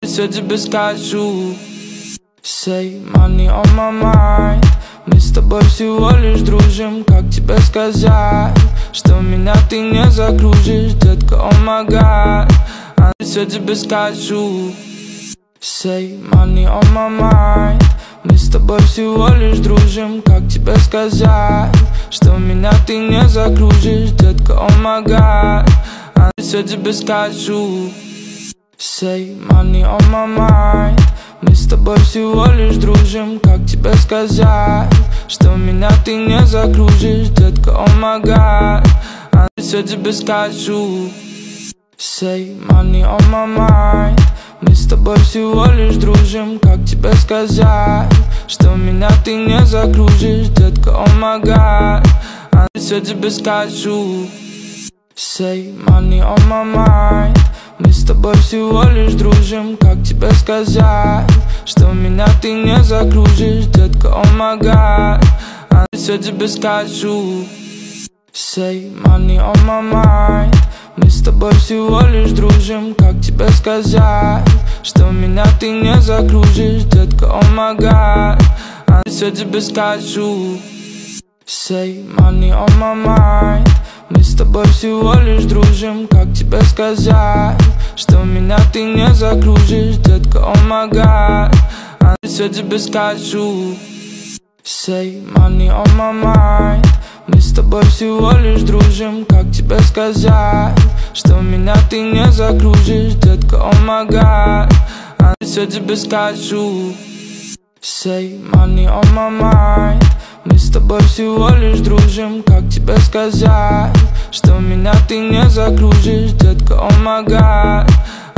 Все тебе скажу. Say money on my mind. Мы с тобой всего лишь дружим. Как тебе сказать, что меня ты не закружишь, детка, oh my god. Все тебе скажу. Say money on my mind. Мы с тобой всего лишь дружим. Как тебе сказать, что меня ты не закружишь, детка, oh my god. Все тебе скажу. Say money on my mind. Мы с тобой всего лишь дружим. Как тебе сказать, что меня ты не закружишь, детка, oh my god. Все тебе скажу. Say money on my mind. Мы с тобой всего лишь дружим. Как тебе сказать, что меня ты не закружишь, детка, oh my god. Все тебе скажу. Say money on my mind. Мы с тобой всего лишь дружим. Как тебе сказать, что меня ты не закружишь, детка, oh my god. Все тебе скажу. Say money on my mind. Мы с тобой всего лишь дружим. Как тебе сказать, что меня ты не закружишь, детка, oh my god. Все тебе скажу. Say money on my mind. Мы с тобой всего лишь дружим. Как тебе сказать, что меня ты не закружишь, детка, oh my god. Все тебе скажу. Say money on my mind. Мы с тобой всего лишь дружим. Как тебе сказать, что меня ты не закружишь, детка, oh my god. Все тебе скажу. Say money on my mind. Мы с тобой всего лишь дружим. Как тебе сказать, что меня ты не закружишь, детка, oh my god.